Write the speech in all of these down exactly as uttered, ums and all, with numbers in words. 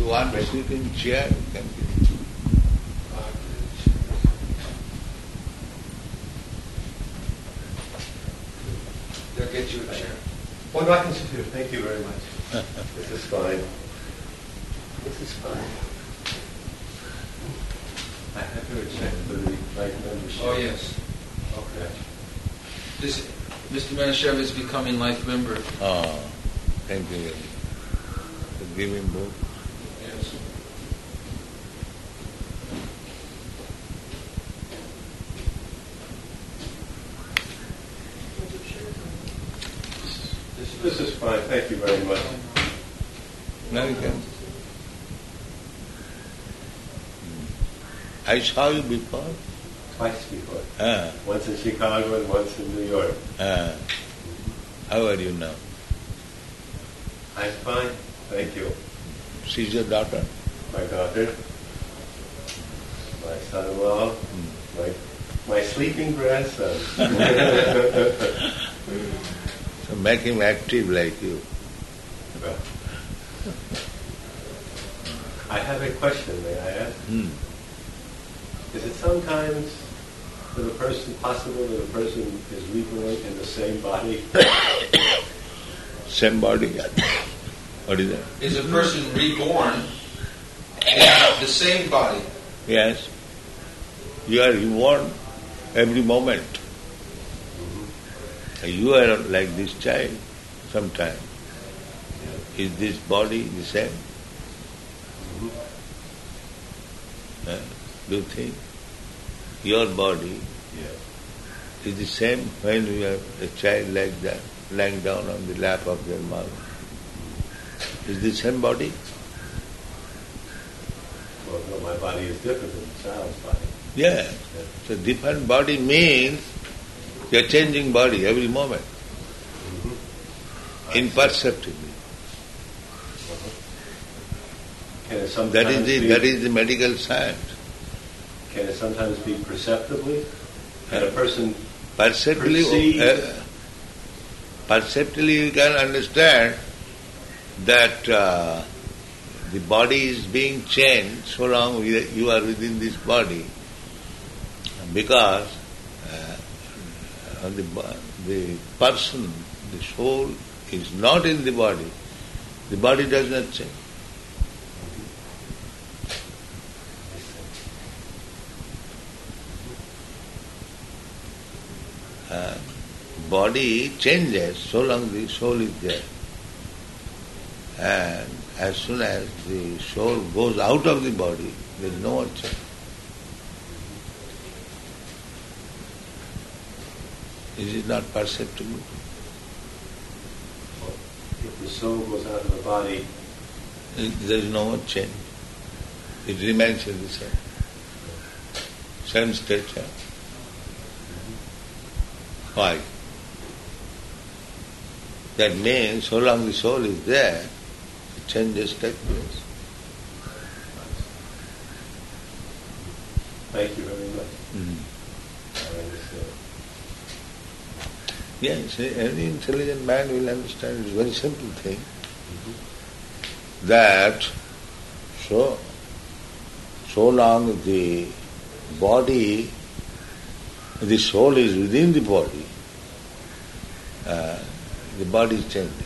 you want to sit in chair, you can sit. They'll get you a chair. Well, no, I can sit here. Thank you very much. This is fine. This is fine. I have to check for the right membership. Oh, yes. Okay. This, Mister Manashev is becoming life member. Oh, thank you very much. So give him book. Yes. This, this is fine. Thank you very much. Now you can. I saw you before. Twice before. Ah, Once in Chicago and once in New York. ah. How are you now? I'm fine. Thank you. She's your daughter? My daughter, my son-in-law, my, my sleeping grandson. So make him active like you. Well, I have a question, may I ask? Hmm. Is it sometimes that a person, possible that a person is reborn in the same body? Same body? What is that? Is a person reborn in the same body? Yes. You are reborn every moment. You are like this child sometime. Is this body the same? Huh? Do you think your body Yes. is the same when you are a child like that, lying down on the lap of your mother? Is the same body? Well, no, my body is different than the child's body. Yeah. So different body means you are changing body every moment, Mm-hmm. imperceptibly. Can it sometimes That is the be, that is the medical science. Can it sometimes be perceptibly? Can a person Perceptibly, Perceive. uh, perceptibly you can understand that uh, the body is being changed so long we- you are within this body, because uh, the bo- the person, the soul is not in the body. The body does not change. Uh, body changes so long the soul is there. And as soon as the soul goes out of the body, there is no more change. Is it not perceptible? if the soul goes out of the body, There is no more change. It remains in the same. Same stature. Why? That means so long the soul is there, changes take place. thank you very much. Mm. I understand. Yes, any intelligent man will understand. It's a very simple thing. That so so long the body, the soul is within the body, uh, the body is changing.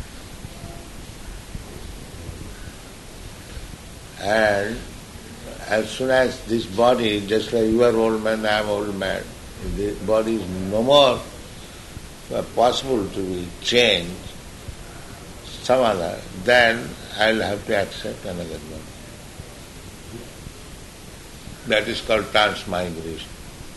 And as soon as this body, just like you are old man, I am old man, the body is no more uh, possible to be changed, some other, then I'll have to accept another body. That is called transmigration.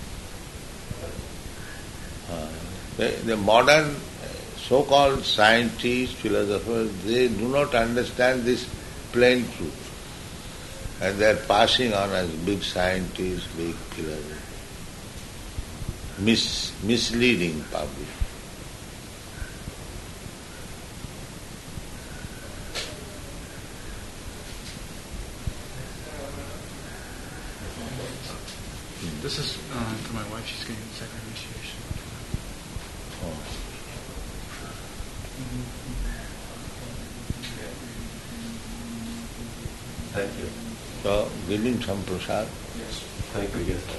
Uh, the, the modern so-called scientists, philosophers, they do not understand this plain truth. And they are passing on as big scientists, big philosophers, mis- misleading public. This is uh, for my wife. She's getting second initiation. Oh. Thank you. So give him some prasad. Yes. Thank you. Yes,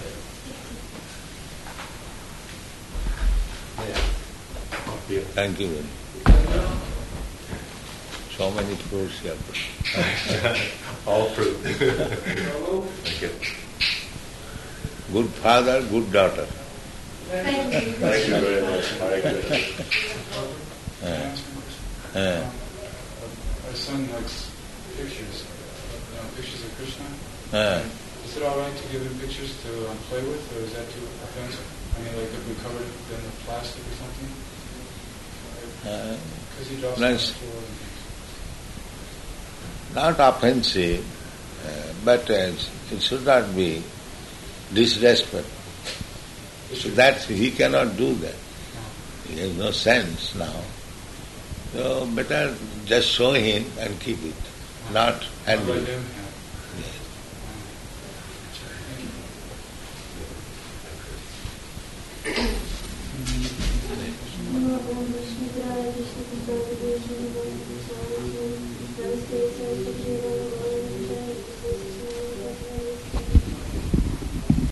I am. Yeah. Thank you. Thank you very much. So many fruits here. All fruit. Thank you. Good father, good daughter. Thank you. Thank you very much. Hare Krishna. Can I ask you a question? Uh, Um, our son likes pictures, you know, pictures of Krishna. uh, Is it all right to give him pictures to um, play with, or is that too offensive? I mean, like if we covered it in the plastic or something? uh, Because he draws Nice. on the floor and things. not offensive, uh, but uh, it should not be disrespect. So that he cannot do that. He has no sense now. So better just show him and keep it, not Not handle let it. him have. Yes. Thank you. Namo Vishnu Pradaya Vishnu Pradaya Vishnu Pradaya Vishnu Pradaya Vishnu Pradaya